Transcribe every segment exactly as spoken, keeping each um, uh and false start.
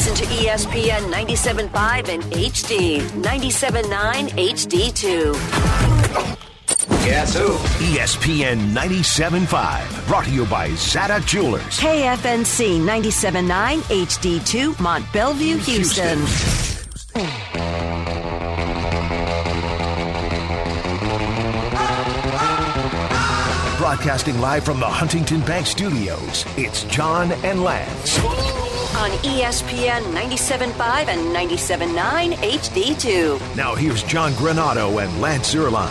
Listen to E S P N ninety-seven point five in H D, ninety-seven point nine H D two. Guess who? E S P N ninety-seven point five, brought to you by Zada Jewelers. K F N C ninety-seven point nine H D two, Mont Bellevue, Houston. Houston. Broadcasting live from the Huntington Bank Studios, it's John and Lance. On E S P N ninety-seven point five and ninety-seven point nine H D two. Now here's John Granado and Lance Zerline.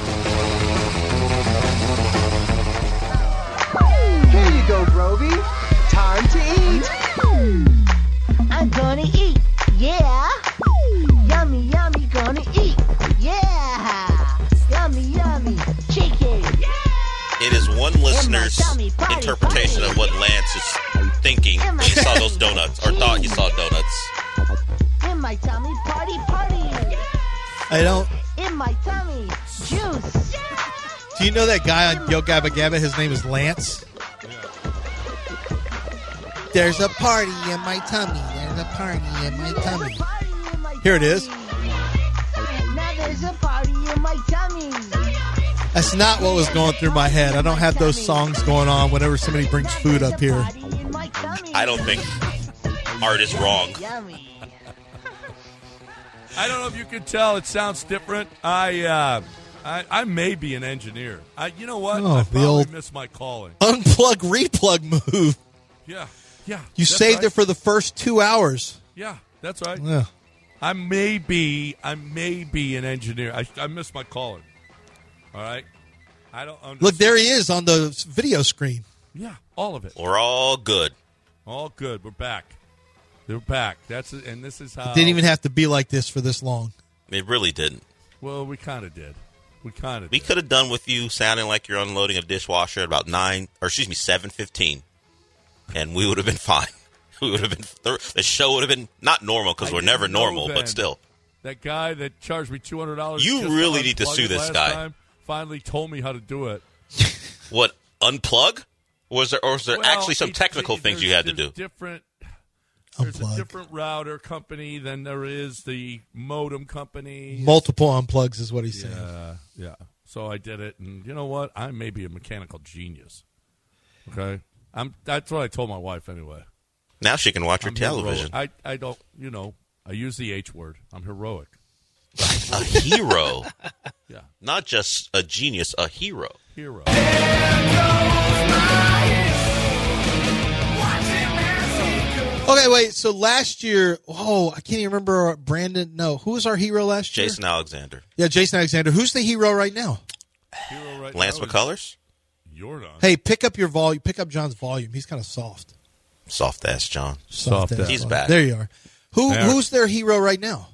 Here you go, Groovy. Time to eat. I'm gonna eat. Yeah. Yummy, yummy, gonna eat. Yeah. Yummy, yummy. Chicken. It is one listener's interpretation of what Lance is thinking when he saw those donuts, or thought he saw donuts. In my tummy, party, party. I don't. In my tummy, juice. Do you know that guy on Yo Gabba Gabba? His name is Lance. There's a party in my tummy. There's a party in my tummy. Here it is. Now there's a party in my tummy. That's not what was going through my head. I don't have those songs going on whenever somebody brings food up here. I don't think Art is wrong. I don't know if you can tell. It sounds different. I uh, I, I may be an engineer. I, you know what? Oh, I the probably old missed my calling. Unplug, replug move. Yeah, yeah. You saved right. it for the first two hours. Yeah, that's right. Yeah. I may be, I may be an engineer. I, I missed my calling. All right, I don't understand. Look, there he is on the video screen. Yeah, all of it. We're all good. All good. We're back. They're back. That's it, and this is how. It didn't even have to be like this for this long. It really didn't. Well, we kind of did. We kind of. We could have done with you sounding like you're unloading a dishwasher at about nine, or excuse me, seven fifteen, and we would have been fine. We would have been. The show would have been not normal because we're never normal, then. but still. That guy that charged me two hundred dollars. You really need to sue this guy. Time, finally told me how to do it. What, unplug? Was there, or was there well, actually some it, technical it, things you had to do? Different. There's Unplug. a different router company than there is the modem company. Multiple unplugs is what he's yeah, saying. Yeah. So I did it, and you know what? I may be a mechanical genius. Okay, I'm. That's what I told my wife anyway. Now she can watch her I'm television. Heroic. I I don't. You know. I use the H word. I'm heroic. A hero. Yeah. Not just a genius, a hero. Hero. Okay, wait. So last year, oh, I can't even remember. Brandon, no. Who was our hero last year? Jason Alexander. Yeah, Jason Alexander. Who's the hero right now? Hero right Lance now is McCullers? Jordan. Hey, pick up your volume. Pick up John's volume. He's kind of soft. Soft ass John. Soft ass. He's volume. back. There you are. Who There. Who's their hero right now?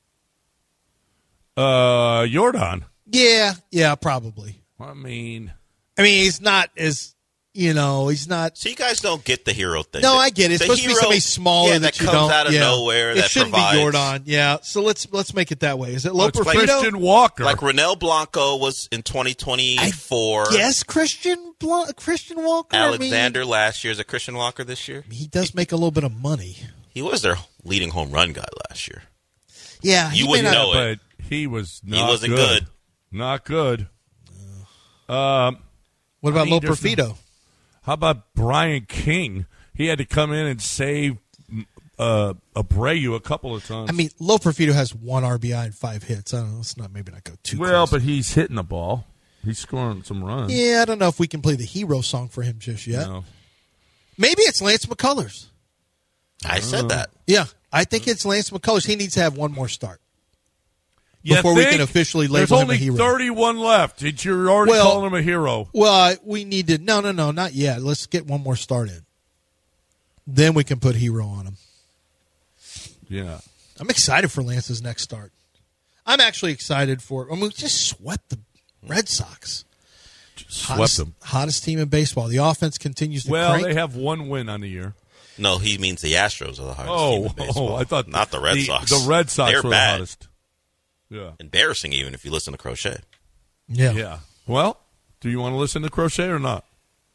Uh, Jordan. Yeah, yeah, probably. I mean, I mean, he's not as, you know, he's not. So you guys don't get the hero thing. No, I get it. It's The supposed to be hero- somebody smaller yeah, that, that you comes don't. out of yeah. nowhere. It That shouldn't provides, be Jordan. Yeah. So let's let's make it that way. Is it oh, it's Loper Christian Walker. Like Renell Blanco was in twenty twenty-four. Yes, Christian Bl- Christian Walker. Alexander I mean, last year. Is it Christian Walker this year? he does make a little bit of money. He was their leading home run guy last year. Yeah, You he wouldn't may not- know it. but he was not He wasn't good. good. Not good. Um, What about I mean, Loper there's no- Fido? How about Brian King? He had to come in and save uh, Abreu a couple of times. I mean, Loper Fido has one R B I and five hits. I don't know. Let's not maybe not go too. well, close. but he's hitting the ball. He's scoring some runs. yeah, I don't know if we can play the hero song for him just yet. You know. Maybe it's Lance McCullers. I said that. Yeah, I think it's Lance McCullers. He needs to have one more start You before we think? can officially There's label him a only hero. thirty-one left. Did you already Well- calling him a hero? Well, uh, we need to. No, no, no, not yet. Let's get one more start in. Then we can put hero on him. Yeah. I'm excited for Lance's next start. I'm actually excited for. I mean, we just swept the Red Sox. Swept hottest, them. Hottest team in baseball. The offense continues to Well, crank. they have one win on the year. No, he means the Astros are the hottest Oh, team in baseball. oh, I thought not the Red the, Sox. The Red Sox They're were bad. the hottest. Yeah. Embarrassing, even if you listen to Crochet. yeah. Yeah. Well, do you want to listen to Crochet or not?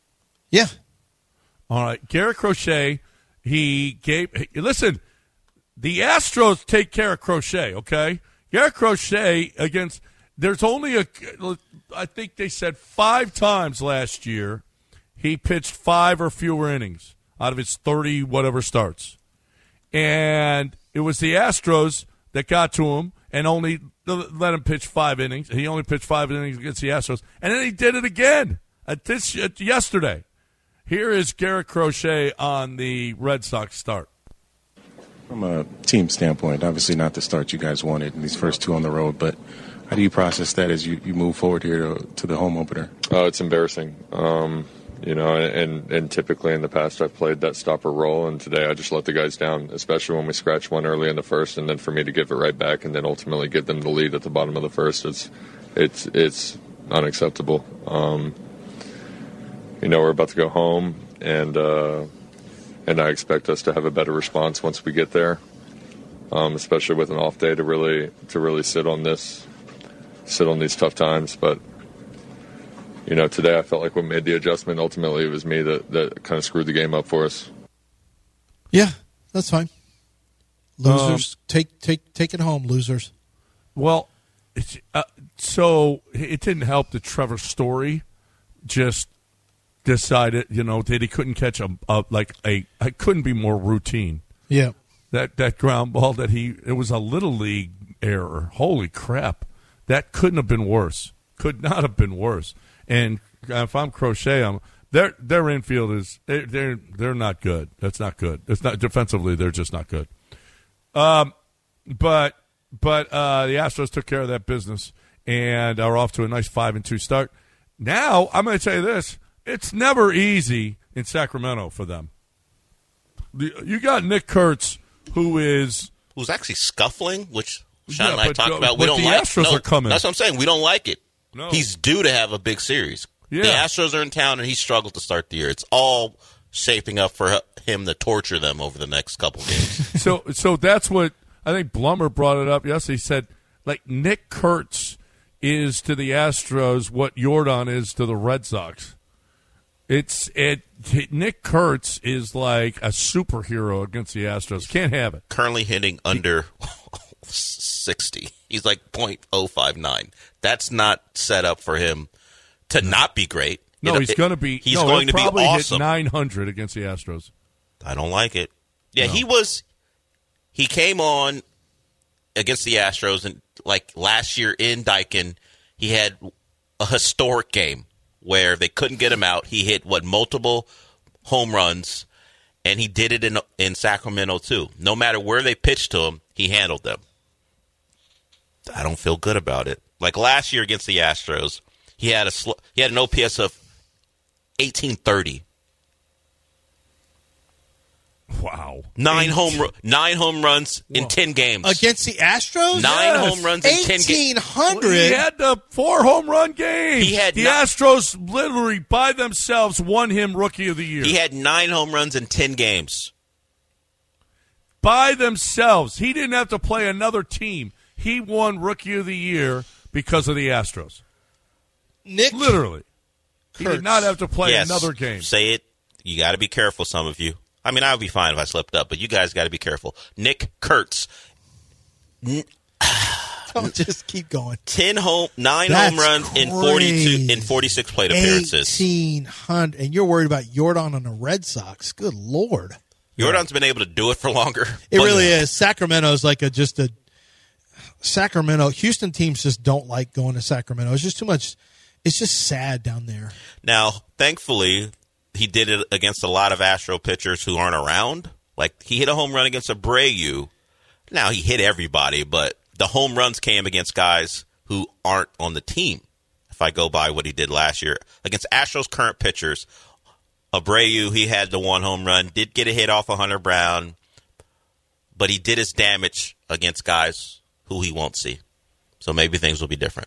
Yeah. All right. Garrett Crochet, he gave. Hey, listen, the Astros take care of Crochet, okay? Garrett Crochet against – there's only a – I think they said five times last year he pitched five or fewer innings out of his thirty whatever starts. And it was the Astros that got to him and only let him pitch five innings. He only pitched five innings against the Astros. And then he did it again at this at yesterday. Here is Garrett Crochet on the Red Sox start. From a team standpoint, obviously not the start you guys wanted in these first two on the road, but how do you process that as you, you move forward here to, to the home opener? Uh, it's embarrassing. Um, you know, and, and typically in the past I've played that stopper role, and today I just let the guys down, especially when we scratch one early in the first, and then for me to give it right back and then ultimately give them the lead at the bottom of the first, it's it's it's unacceptable. Um, you know, we're about to go home, and uh, and I expect us to have a better response once we get there, um, especially with an off day to really to really sit on this, sit on these tough times. But you know, today I felt like we made the adjustment. Ultimately, it was me that, that kind of screwed the game up for us. Yeah, that's fine. Losers, um, take take take it home, losers. Well, it's, uh, so it didn't help that Trevor Story just decided, you know, that he couldn't catch a, a like a. It couldn't be more routine. Yeah, that that ground ball that he it was a little league error. Holy crap, that couldn't have been worse. Could not have been worse. And if I'm Crochet, I'm their their infield is they're they're, they're not good. That's not good. It's not defensively. They're just not good. Um, but but uh, the Astros took care of that business and are off to a nice five and two start. Now I'm going to tell you this: it's never easy in Sacramento for them. The, you got Nick Kurtz, who is who's actually scuffling, which Sean yeah, and I but, talked uh, about. We but don't the like. Astros No, are coming. That's what I'm saying. We don't like it. No. He's due to have a big series. Yeah. The Astros are in town, and he struggled to start the year. It's all shaping up for him to torture them over the next couple games. so, so that's what I think Blummer brought it up yesterday. He said, like, Nick Kurtz is to the Astros what Jordan is to the Red Sox. It's it. Nick Kurtz is like a superhero against the Astros. Can't have it. Currently hitting under sixty. He's like point oh five nine. That's not set up for him to not be great. No, it, he's going to be. He's no, going to be probably awesome. Hit nine hundred against the Astros. I don't like it. Yeah, no. he was. He came on against the Astros, and like last year in Daikin, he had a historic game where they couldn't get him out. He hit what multiple home runs, and he did it in in Sacramento too. No matter where they pitched to him, he handled them. I don't feel good about it. Like last year against the Astros, he had a sl- he had an O P S of eighteen thirty. Wow! Nine Eight. home nine home runs in Whoa. ten games against the Astros. Nine yes. home runs in ten games. Eighteen hundred. Well, he had the four home run games. He had the not- Astros literally by themselves won him Rookie of the Year. He had nine home runs in ten games. By themselves, he didn't have to play another team. He won Rookie of the Year because of the Astros. Nick, literally, Kurtz. He did not have to play yes, another game. Say it. You got to be careful, some of you. I mean, I would be fine if I slipped up, but you guys got to be careful. Nick Kurtz. N- Don't just keep going. Ten home, nine That's home runs crazy. in forty-two in forty-six plate appearances. Eighteen hundred, and you're worried about Jordan on the Red Sox. Good Lord, Jordan's been able to do it for longer. it really is. Sacramento's like a just a Sacramento. Houston teams just don't like going to Sacramento. It's just too much. It's just sad down there. Now, thankfully, he did it against a lot of Astro pitchers who aren't around. Like, he hit a home run against Abreu. Now, he hit everybody, but the home runs came against guys who aren't on the team, if I go by what he did last year. Against Astros' current pitchers, Abreu, he had the one home run, did get a hit off of Hunter Brown, but he did his damage against guys who he won't see. So maybe things will be different.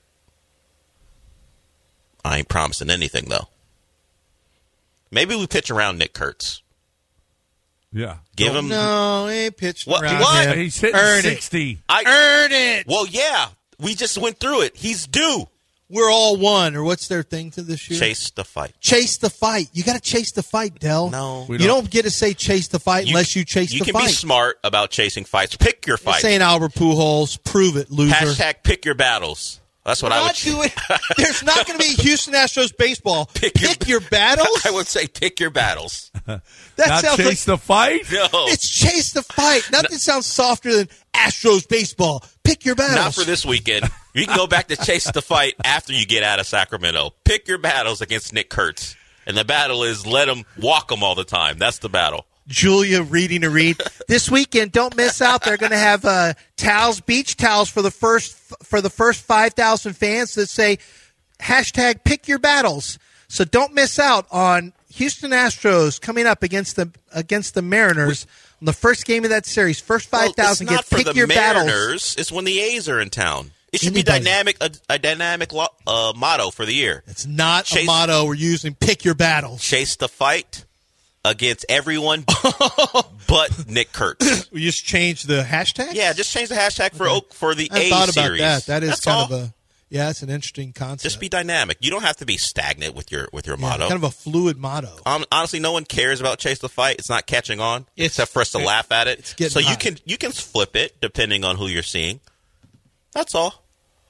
I ain't promising anything, though. Maybe we pitch around Nick Kurtz. Yeah. Give him. No, he ain't pitched What- around what? him. He's hitting Earn sixty. I, Earn it. Well, yeah. We just went through it. He's due. we're all one, or what's their thing to this year? Chase the fight. Chase the fight. You got to chase the fight, Del. No. You don't. don't get to say chase the fight you, unless you chase you the can fight. be smart about chasing fights. Pick your fight. Saying Albert Pujols, prove it, loser. Hashtag pick your battles. That's what We're I would not doing. There's not going to be Houston Astros baseball. Pick, pick your, your battles? I would say pick your battles. That not sounds chase like, the fight? No. It's chase the fight. Nothing no. sounds softer than Astros baseball. Pick your battles. Not for this weekend. You can go back to chase the fight after you get out of Sacramento. Pick your battles against Nick Kurtz. And the battle is let him walk him all the time. That's the battle. Julia reading a read. This weekend, don't miss out. They're going to have uh, towels, beach towels for the first for the first five thousand fans that say hashtag pick your battles. So don't miss out on Houston Astros coming up against the against the Mariners on the first game of that series. First five thousand well, get pick for the your Mariners, battles. It's when the A's are in town. It should Anybody. be dynamic a, a dynamic uh, motto for the year. It's not chase, a motto we're using. Pick your battles. Chase the fight against everyone but Nick Kurtz. We just change the hashtag? Yeah, just change the hashtag for okay. Oak for the I A thought series. about that. That is That's kind all. of a yeah, it's an interesting concept. Just be dynamic. You don't have to be stagnant with your with your yeah, motto. Kind of a fluid motto. Um, honestly, no one cares about chase the fight. It's not catching on, it's, except for us to laugh at it. So high. you can you can flip it depending on who you're seeing. That's all.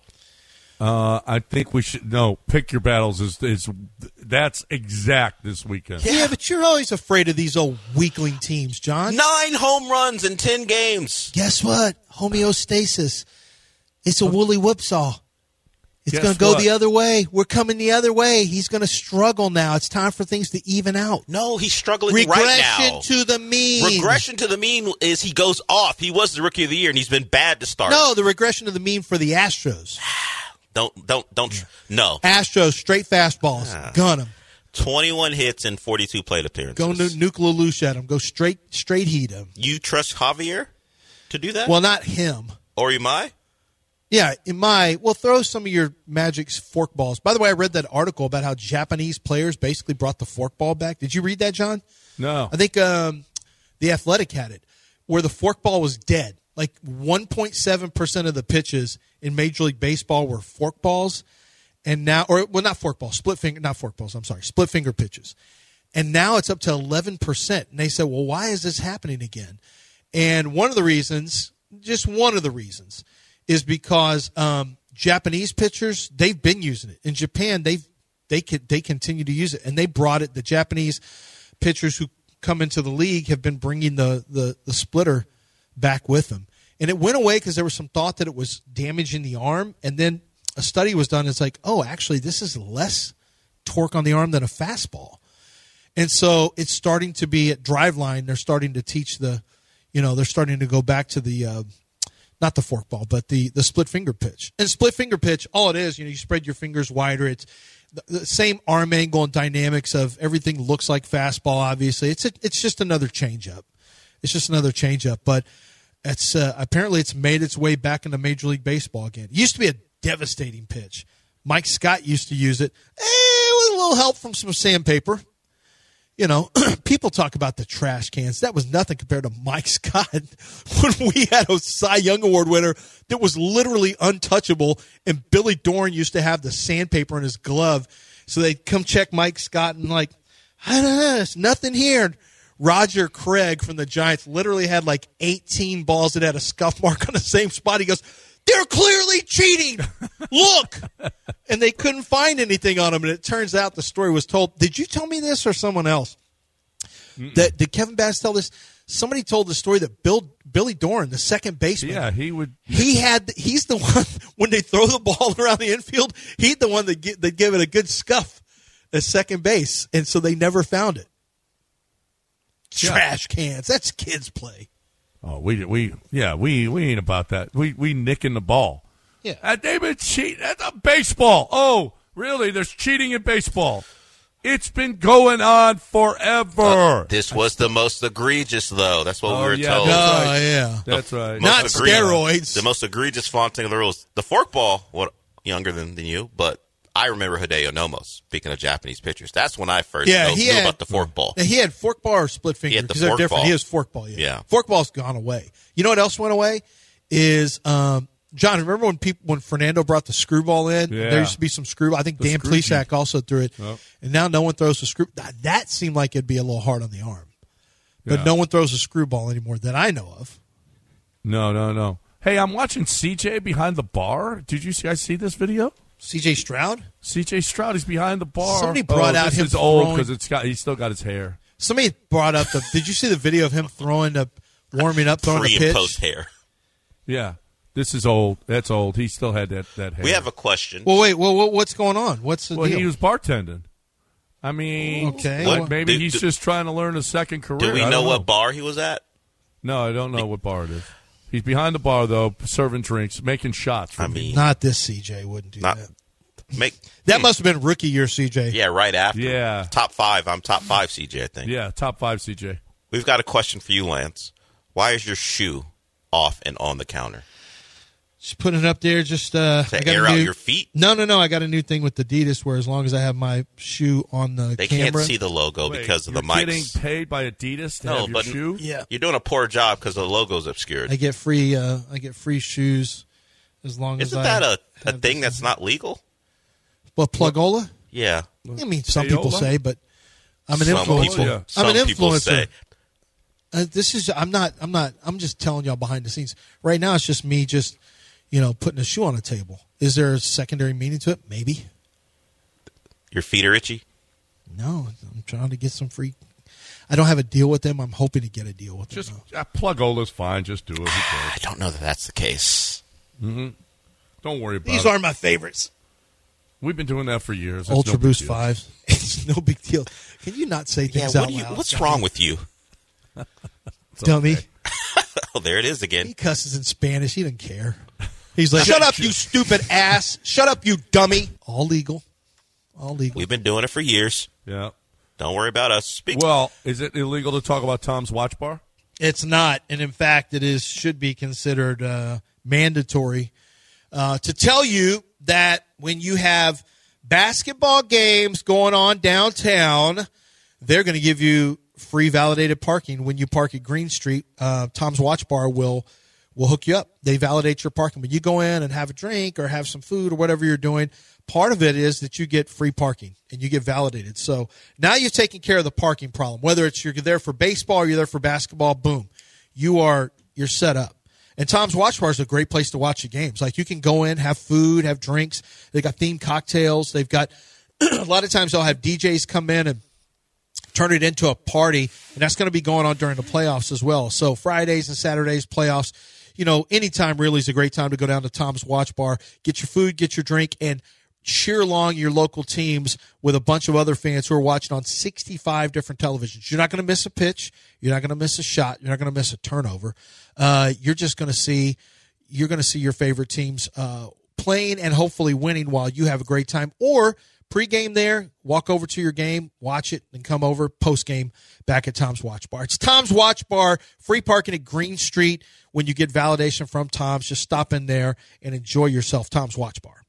Uh, I think we should no pick your battles is is that's exact this weekend. Yeah. yeah, but you're always afraid of these old weakling teams, John. Nine home runs in ten games. Guess what? Homeostasis. It's a woolly whipsaw. It's Guess going to go what? the other way. We're coming the other way. He's going to struggle now. It's time for things to even out. No, he's struggling Regression right now. Regression to the mean. Regression to the mean is he goes off. He was the rookie of the year, and he's been bad to start. No, the regression to the mean for the Astros. Don't, don't, don't. No. Astros, straight fastballs. Ah. Gun them. twenty-one hits and forty-two plate appearances. Go nu- nuclear loose at him. Go straight, straight heat him. You trust Javier to do that? Well, not him. Or Imai? Yeah, Imai. Well, throw some of your Magic's forkballs. By the way, I read that article about how Japanese players basically brought the forkball back. Did you read that, John? No. I think um, The Athletic had it, where the forkball was dead. Like one point seven percent of the pitches in Major League Baseball were forkballs, and now, or well, not forkballs, split finger, not forkballs. I'm sorry, split finger pitches, and now it's up to eleven percent. And they said, well, why is this happening again? And one of the reasons, just one of the reasons, is because um, Japanese pitchers, they've been using it in Japan. They've they can they continue to use it, and they brought it. The Japanese pitchers who come into the league have been bringing the the, the splitter back with them. And it went away because there was some thought that it was damaging the arm. And then a study was done. It's like, oh, actually, this is less torque on the arm than a fastball. And so it's starting to be at Driveline. They're starting to teach the, you know, they're starting to go back to the, uh, not the forkball, but the, the split finger pitch. And split finger pitch, all it is, you know, you spread your fingers wider. It's the, the same arm angle and dynamics of everything looks like fastball, obviously. It's a, it's just another changeup. It's just another changeup. But It's uh, apparently it's made its way back into Major League Baseball again. It used to be a devastating pitch. Mike Scott used to use it eh, with a little help from some sandpaper. You know, people talk about the trash cans. That was nothing compared to Mike Scott when we had a Cy Young Award winner that was literally untouchable, and Billy Dorn used to have the sandpaper in his glove. So they'd come check Mike Scott and like, I don't know, there's nothing here. Roger Craig from the Giants literally had like eighteen balls that had a scuff mark on the same spot. He goes, they're clearly cheating. Look. And they couldn't find anything on them. And it turns out the story was told. Did you tell me this or someone else? That, did Kevin Bass tell this? Somebody told the story that Bill Billy Dorn, the second baseman. Yeah, he would. He had. He's the one, when they throw the ball around the infield, he's the one that, get, that give it a good scuff at second base. And so they never found it. Yeah. Trash cans. That's kids play. Oh, we we yeah we we ain't about that. We we nicking the ball. Yeah, uh, they been cheat. That's a baseball. Oh, really? There's cheating in baseball. It's been going on forever. Uh, this was the most egregious, though. That's what oh, we were yeah, told. That's oh right. yeah, that's right. Not egre- steroids. The most egregious flaunting of the rules. The forkball. What younger than, than you, but. I remember Hideo Nomo, speaking of Japanese pitchers. That's when I first yeah, knew, he knew had, about the forkball. He had forkball or split finger. He had the because they're different. forkball. He has forkball. Yeah. Yeah. Forkball's gone away. You know what else went away? Is um, John, remember when people when Fernando brought the screwball in? Yeah. There used to be some screwball. I think The Dan screwball. Plesac also threw it. Yep. And now no one throws the screw. That, that seemed like it'd be a little hard on the arm. But Yeah. no one throws a screwball anymore that I know of. No, no, no. Hey, I'm watching C J behind the bar. Did you guys see this video? C J Stroud? C J Stroud is behind the bar. Somebody brought oh, out this him is old throwing- because it's got he's still got his hair. Somebody brought up the. Did you see the video of him throwing the warming up, throwing Pre the and pitch? post hair. Yeah, this is old. That's old. He still had that that hair. We have a question. Well, wait. Well, what- what's going on? What's the well, deal? he was bartending. I mean, Okay. what- What- maybe do- he's do- just trying to learn a second career. Do we I know don't what bar he was at? No, I don't know what bar it is. He's behind the bar though, serving drinks, making shots. For I mean, Not this C J wouldn't do not that. make. That must have been rookie year C J. Yeah, right after. Yeah. Top five. I'm top five, C J, I think. yeah, top five C J. We've got a question for you, Lance. Why is your shoe off and on the counter? Just putting it up there. Just uh, To I got a air out new- your feet? No, no, no. I got a new thing with Adidas where as long as I have my shoe on the They camera, can't see the logo Wait, because of you're the mics. getting paid by Adidas to No, have your but- shoe? yeah, You're doing a poor job because the logo's obscured. I get free. Uh, I get free shoes as long as Isn't I that a, a have thing this- that's not legal? Well, plugola. Yeah. I mean, some people Payola? say, but I'm an Some influencer. people, Yeah. some I'm an people influencer. say. Uh, this is. I'm not. I'm not. I'm just telling y'all behind the scenes. Right now, it's just me, just you know, putting a shoe on a table. Is there a secondary meaning to it? Maybe. Your feet are itchy? No, I'm trying to get some free. I don't have a deal with them. I'm hoping to get a deal with Just them. uh, plugola's fine. Just do it. Who I cares? don't know that that's the case. Don't worry about These it. are my favorites. We've been doing that for years. It's Ultra no big Boost deal. Fives. It's no big deal. Can you not say Yeah, things what out do you, loud? what's God, wrong with you? It's dummy? okay. Oh, there it is He again. cusses in Spanish. He doesn't care. He's like, "Shut up, you stupid ass! Shut up, you dummy!" All legal. All legal. We've been doing it for years. Yeah. Don't worry about us. Speak. Well, is it illegal to talk about Tom's Watch Bar? It's not, and in fact, it is should be considered uh, mandatory uh, to tell you that when you have basketball games going on downtown, they're going to give you free validated parking when you park at Green Street. Uh, Tom's Watch Bar will will hook you up. They validate your parking. When you go in and have a drink or have some food or whatever you're doing, part of it is that you get free parking and you get validated. So now you've taken care of the parking problem. Whether it's you're there for baseball or you're there for basketball, boom, you are you're set up. And Tom's Watch Bar is a great place to watch the games. Like you can go in, have food, have drinks. They got themed cocktails. They've got a lot of times they'll have D Js come in and turn it into a party, and that's going to be going on during the playoffs as well. So Fridays and Saturdays playoffs, you know, anytime really is a great time to go down to Tom's Watch Bar, get your food, get your drink, and cheer along your local teams with a bunch of other fans who are watching on sixty-five different televisions. You're not going to miss a pitch. You're not going to miss a shot. You're not going to miss a turnover. Uh, you're just going to see you're going to see your favorite teams uh, playing and hopefully winning while you have a great time. Or pre-game there, walk over to your game, watch it, and come over post-game back at Tom's Watch Bar. It's Tom's Watch Bar, free parking at Green Street. When you get validation from Tom's, just stop in there and enjoy yourself. Tom's Watch Bar.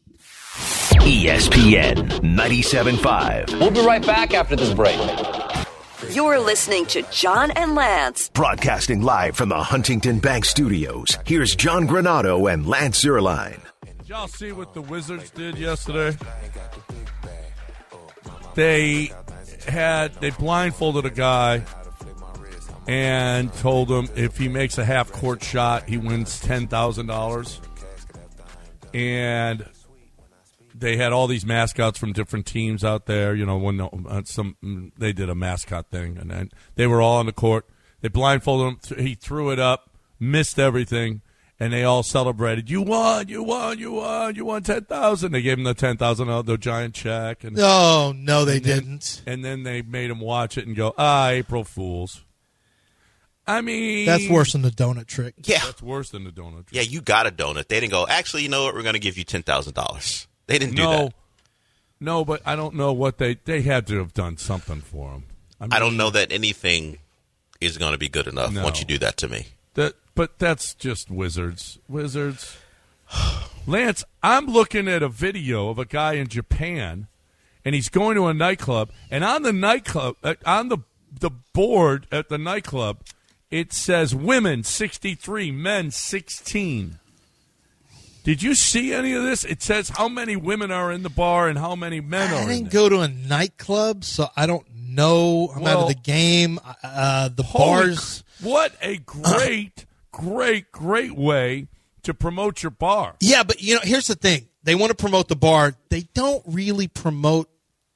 E S P N ninety-seven point five. We'll be right back after this break. You're listening to John and Lance. Broadcasting live from the Huntington Bank Studios. Here's John Granado and Lance Zierlein. Did y'all see what the Wizards did yesterday? They had they blindfolded a guy and told him if he makes a half court shot, he wins ten thousand dollars. And they had all these mascots from different teams out there. You know, when uh, some they did a mascot thing, and then they were all on the court. They blindfolded him. He threw it up, missed everything, and they all celebrated. You won! You won! You won! You won ten thousand. They gave him the ten thousand, the giant check. And Oh, no, they and then- didn't. And then they made him watch it and go, ah, April Fools. I mean, That's worse than the donut trick. Yeah. That's worse than the donut. Yeah, you got a donut. They didn't go, actually, you know what? We're going to give you ten thousand dollars. They didn't do No, that. no, but I don't know what they they had to have done something for him. I, mean, I don't know that anything is going to be good enough No. once you do that to me. that, but that's just Wizards. Wizards. Lance, I'm looking at a video of a guy in Japan, and he's going to a nightclub, and on the nightclub, uh, on the the board at the nightclub, it says women sixty-three, men sixteen. Did you see any of this? It says how many women are in the bar and how many men are I in didn't there. go to a nightclub, so I don't know. I'm Well, out of the game. Uh, the Holy bars. cr- What a great, great, great way to promote your bar. Yeah, but you know, here's the thing. They want to promote the bar. They don't really promote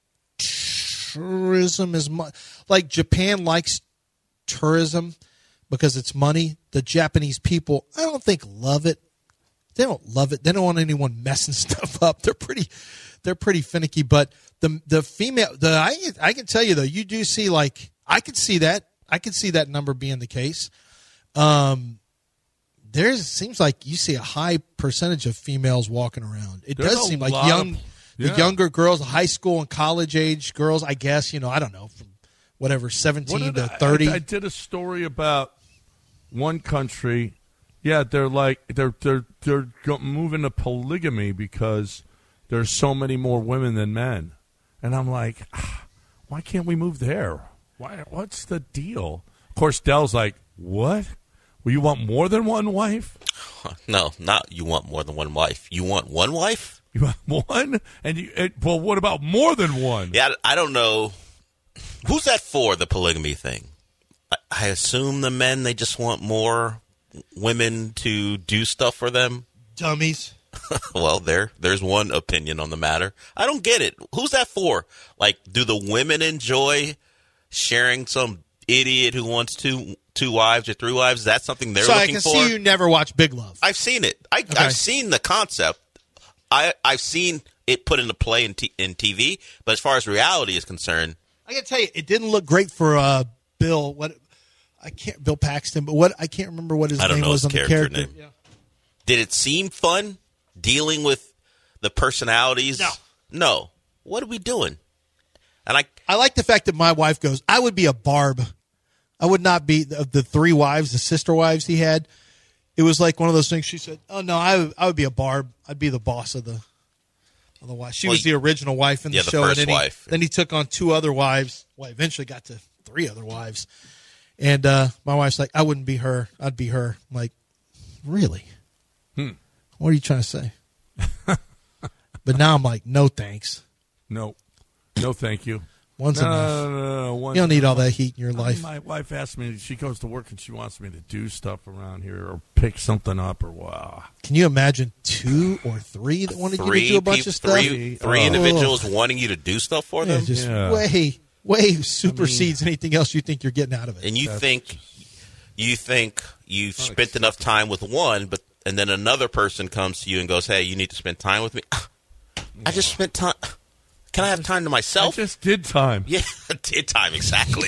tourism as much. Like Japan likes tourism because it's money. The Japanese people, I don't think love it. They don't love it. They don't want anyone messing stuff up. They're pretty, they're pretty finicky. But the the female, the I I can tell you though, you do see like I could see that. I could see that number being the case. Um, there's seems like you see a high percentage of females walking around. It There's does a seem like lot young, of- yeah. the younger girls, high school and college age girls. I guess you know. I don't know from whatever What seventeen did to I- thirty. I, I did a story about one country. Yeah, they're like they're they're they're go- moving to polygamy because there's so many more women than men, and I'm like, ah, why can't we move there? Why? What's the deal? Of course, Dell's like, what? Well, you want more than one wife? No, not you want more than one wife. You want one wife? You want one? And you? It, well, what about more than one? Yeah, I don't know. Who's that for, the polygamy thing? I, I assume the men, they just want more women to do stuff for them. Dummies. Well, there, there's one opinion on the matter. I don't get it. Who's that for? Like, do the women enjoy sharing some idiot who wants two two wives or three wives? Is that something they're So I looking can for? see you never watch Big Love. I've seen it. I, Okay. I've seen the concept. I, I've seen it put into play in, t- in T V. But as far as reality is concerned, I can tell you, it didn't look great for uh, Bill. What I can't Bill Paxton, but what I can't remember what his I don't name know was his on the character character. name. Did it seem fun dealing with the personalities? No. No. What are we doing? And I, I like the fact that my wife goes, I would be a Barb. I would not be of the three wives, the sister wives he had. It was like one of those things. She said, "Oh no, I would, I would be a Barb. I'd be the boss of the of the wife." She Well, was the original wife in the yeah, the show, first and then wife. he then he took on two other wives. Well, eventually got to three other wives. And uh, my wife's like, "I wouldn't be her. I'd be her." I'm like, really? Hmm. What are you trying to say? But now I'm like, no thanks. No, no, thank you. One's no, enough. No, no, no, no. One, You don't need all that heat in your life. My wife asked me. She goes to work and she wants me to do stuff around here or pick something up or wow. Can you imagine two or three that wanted you three to do a bunch peop- of stuff? Three, three Oh. individuals wanting you to do stuff for Yeah, them? just Yeah. way, way supersedes anything else you think you're getting out of it. And you That's think you think you've spent enough time with one, but and then another person comes to you and goes, "Hey, you need to spend time with me." I just spent time. Can I have time to I myself? just did time. Yeah, did time exactly.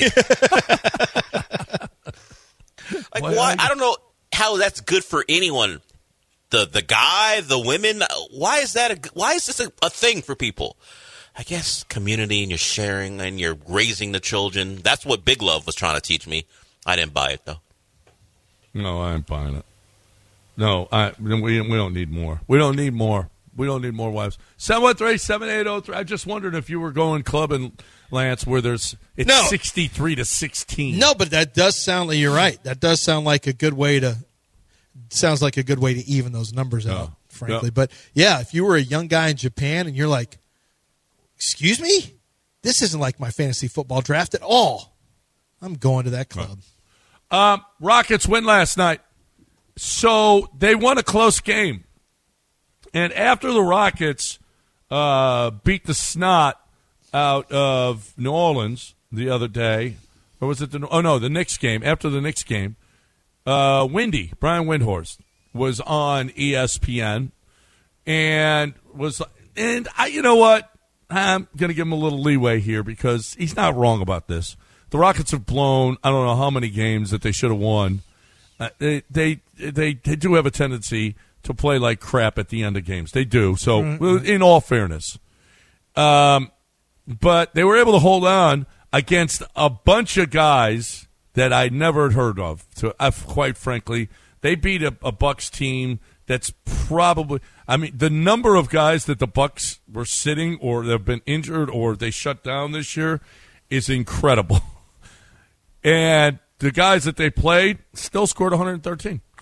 Like Why- why? I don't know how that's good for anyone. The the guy, the women. Why is that? A, why is this a, a thing for people? I guess community and you're sharing and you're raising the children. That's what Big Love was trying to teach me. I didn't buy it though. No, I ain't buying it. No, I we we don't need more. We don't need more. We don't need more wives. seven one three, seven eight zero three. I just wondered if you were going clubbing, Lance, where there's it's No. sixty-three to sixteen. No, but that does sound like you're right. That does sound like a good way to sounds like a good way to even those numbers out, Yeah. frankly. Yeah. But yeah, if you were a young guy in Japan and you're like, "Excuse me? This isn't like my fantasy football draft at all." I'm going to that club. Um, Rockets win last night. So they won a close game. And after the Rockets uh, beat the snot out of New Orleans the other day, or was it the oh no the Knicks game? After the Knicks game, uh, Windy Brian Windhorst was on E S P N and was and I you know what I'm going to give him a little leeway here because he's not wrong about this. The Rockets have blown I don't know how many games that they should have won. Uh, they, they they they do have a tendency to play like crap at the end of games. They do. So, Mm-hmm. in all fairness, um, but they were able to hold on against a bunch of guys that I never had heard of. So, uh, quite frankly, they beat a, a Bucks team that's probably. I mean, the number of guys that the Bucks were sitting or they've been injured or they shut down this year is incredible. And the guys that they played still scored one hundred thirteen. Huh.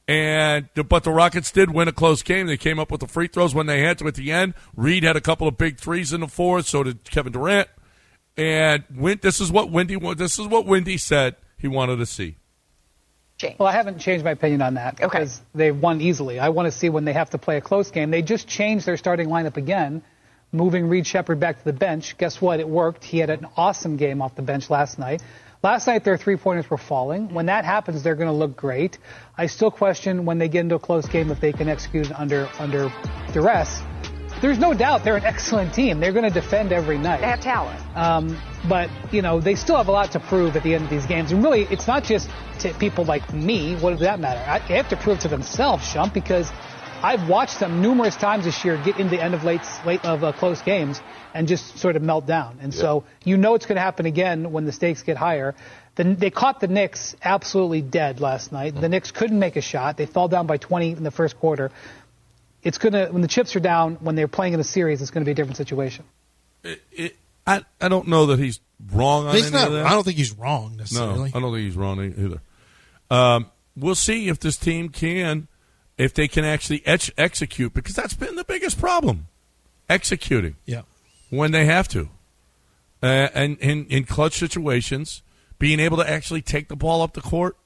And but the Rockets did win a close game. They came up with the free throws when they had to at the end. Reed had a couple of big threes in the fourth. So did Kevin Durant. And Win, this is what Wendy. This is what Wendy said he wanted to see. Well, I haven't changed my opinion on that because okay. they won easily. I want to see when they have to play a close game. They just changed their starting lineup again, moving Reed Sheppard back to the bench. Guess what? It worked. He had an awesome game off the bench last night. Last night, their three-pointers were falling. When that happens, they're going to look great. I still question when they get into a close game if they can execute under under duress. There's no doubt they're an excellent team. They're going to defend every night. They have talent. Um, but, you know, they still have a lot to prove at the end of these games. And really, it's not just to people like me. What does that matter? I, they have to prove to themselves, Shump, because I've watched them numerous times this year get into the end of late, late of uh, close games and just sort of melt down. And yeah. so you know it's going to happen again when the stakes get higher. The, they caught the Knicks absolutely dead last night. Mm-hmm. The Knicks couldn't make a shot. They fell down by twenty in the first quarter. It's going to, when the chips are down, when they're playing in a series, it's going to be a different situation. It, it, I I don't know that he's wrong on he's any not, of that. I don't think he's wrong necessarily. No, I don't think he's wrong either. Um, we'll see if this team can, if they can actually ex- execute, because that's been the biggest problem, executing. Yeah. When they have to. Uh, and in, in clutch situations, being able to actually take the ball up the court,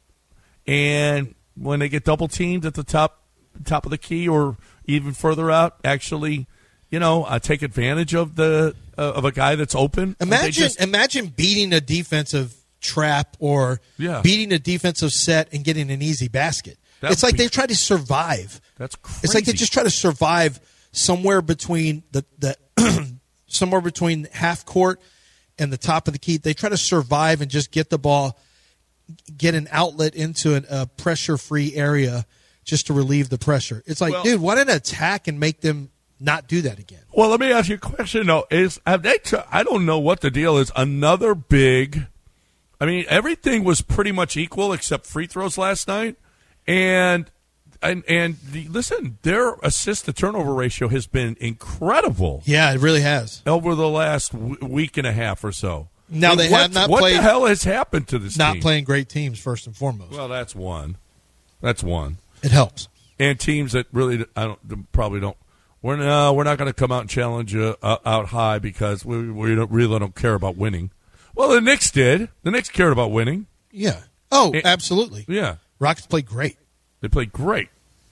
and when they get double teamed at the top top of the key or even further out, actually, you know, uh, take advantage of the uh, of a guy that's open. Imagine just, imagine beating a defensive trap or yeah. beating a defensive set and getting an easy basket. That'd it's like be, they try to survive. That's crazy. It's like they just try to survive somewhere between the, the somewhere between half court and the top of the key. They try to survive and just get the ball, get an outlet into an, a pressure-free area just to relieve the pressure. It's like, well, dude, why not attack and make them not do that again? Well, let me ask you a question, though. Is have they t- I don't know what the deal is. Another big – I mean, everything was pretty much equal except free throws last night. And and, and the, listen, their assist-to-turnover ratio has been incredible. Yeah, it really has. Over the last w- week and a half or so. Now, and they what, have not what played – What the hell has happened to this not team? Not playing great teams, first and foremost. Well, that's one. That's one. It helps. And teams that really I don't probably don't we're no we're not going to come out and challenge you uh, out high because we we don't, really don't care about winning. Well, the Knicks did. The Knicks cared about winning. Yeah. Oh, and, absolutely. Yeah. Rockets played great. They played great.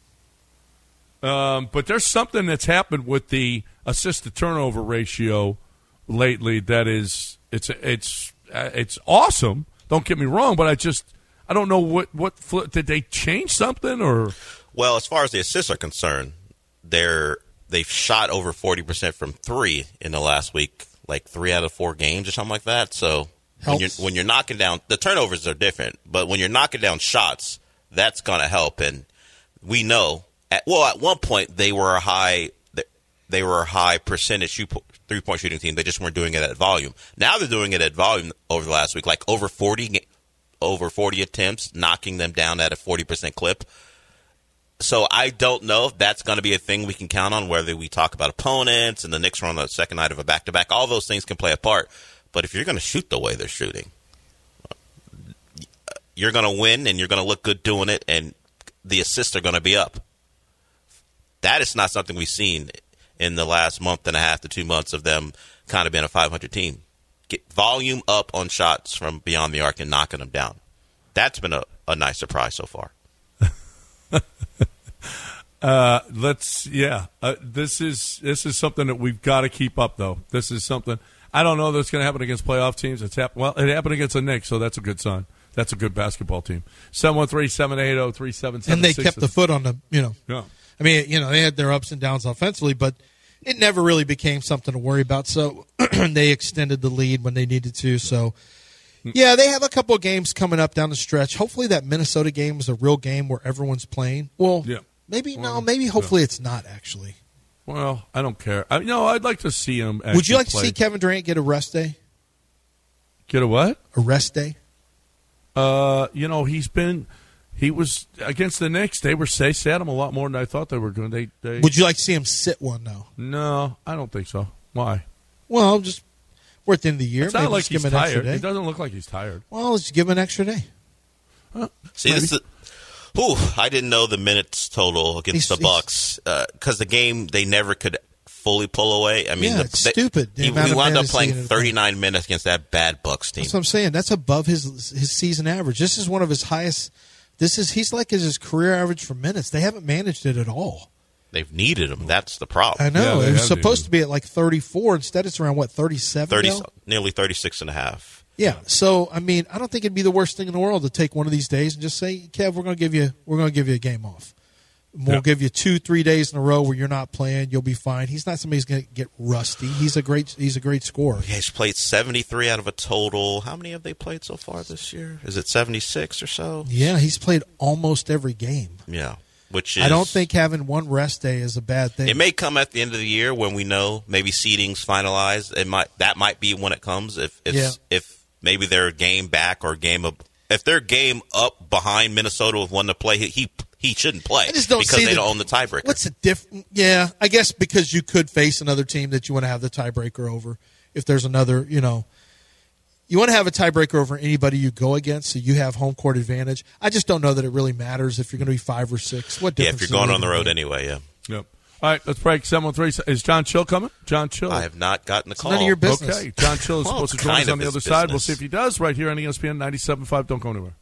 Um, but there's something that's happened with the assist to turnover ratio lately that is it's it's uh, it's awesome. Don't get me wrong, but I just I don't know what what did they change something or. Well, as far as the assists are concerned, they're they've shot over forty percent from three in the last week, like three out of four games or something like that. So when you're, when you're knocking down – the turnovers are different, but when you're knocking down shots, that's going to help. And we know at, – well, at one point they were a high they were a high percentage shoot, three-point shooting team. They just weren't doing it at volume. Now they're doing it at volume over the last week, like over forty over forty attempts, knocking them down at a forty percent clip. So I don't know if that's going to be a thing we can count on, whether we talk about opponents and the Knicks are on the second night of a back-to-back. All those things can play a part. But if you're going to shoot the way they're shooting, you're going to win and you're going to look good doing it, and the assists are going to be up. That is not something we've seen in the last month and a half to two months of them kind of being a five hundred team. Get volume up on shots from beyond the arc and knocking them down. That's been a, a nice surprise so far. uh, let's yeah. Uh, this is this is something that we've got to keep up, though. This is something I don't know that's going to happen against playoff teams. It's hap- well, it happened against the Knicks, so that's a good sign. That's a good basketball team. seven one three, seven eight zero, three seven seven six. And they kept the foot on the you know. Yeah. I mean, you know, they had their ups and downs offensively, but it never really became something to worry about. So they extended the lead when they needed to. So. Yeah, they have a couple of games coming up down the stretch. Hopefully that Minnesota game is a real game where everyone's playing. Well, yeah. maybe well, no, maybe hopefully yeah. it's not actually. Well, I don't care. I, no, I'd like to see him. Would you like play. to see Kevin Durant get a rest day? Get a what? A rest day. Uh, you know, he's been. He was against the Knicks. They were they sat him a lot more than I thought they were going. They, they. Would you like to see him sit one though? No, I don't think so. Why? Well, just. We're at the end of the year. It's not Maybe like just he's give him an extra tired. day. It doesn't look like he's tired. Well, let's give him an extra day. Huh, See, this is, Ooh, I didn't know the minutes total against He's- the Bucks because uh, the game they never could fully pull away. I mean, Yeah, the, it's they, stupid, the He, amount we of wound up minutes playing he ended up thirty-nine minutes against that bad Bucks team. That's what I'm saying. That's above his his season average. This is one of his highest. This is he's like his, his career average for minutes. They haven't managed it at all. They've needed him. That's the problem. I know. Yeah, it was have supposed needed to be at like thirty-four. Instead, it's around what thirty-seven. thirty, now? nearly thirty-six and a half. Yeah. So I mean, I don't think it'd be the worst thing in the world to take one of these days and just say, Kev, we're going to give you we're going to give you a game off. We'll Yeah. give you two, three days in a row where you're not playing. You'll be fine. He's not somebody who's going to get rusty. He's a great. He's a great scorer. Yeah, he's played seventy-three out of a total. How many have they played so far this year? Is it seventy-six or so? Yeah, he's played almost every game. Yeah, which is, I don't think having one rest day is a bad thing. it may come at the end of the year when we know maybe seeding's finalized. It might that might be when it comes. If if, Yeah. if maybe they're a game back or a game up, if they're game up behind Minnesota with one to play, he he, he shouldn't play I just don't because see they the- don't own the tiebreaker. What's the difference? Yeah, I guess because you could face another team that you want to have the tiebreaker over. If there's another, you know, you want to have a tiebreaker over anybody you go against, so you have home court advantage. I just don't know that it really matters if you're going to be five or six. What Yeah, difference? if does you're going it on the really road make? anyway, yeah. Yep. All right, let's break. seven one three. Is John Chill coming? John Chill. I have not gotten the call. none of your business. Okay, John Chill is Well, supposed to join kind us of on the his other side. We'll business. see if he does right here on E S P N ninety-seven point five. Don't go anywhere.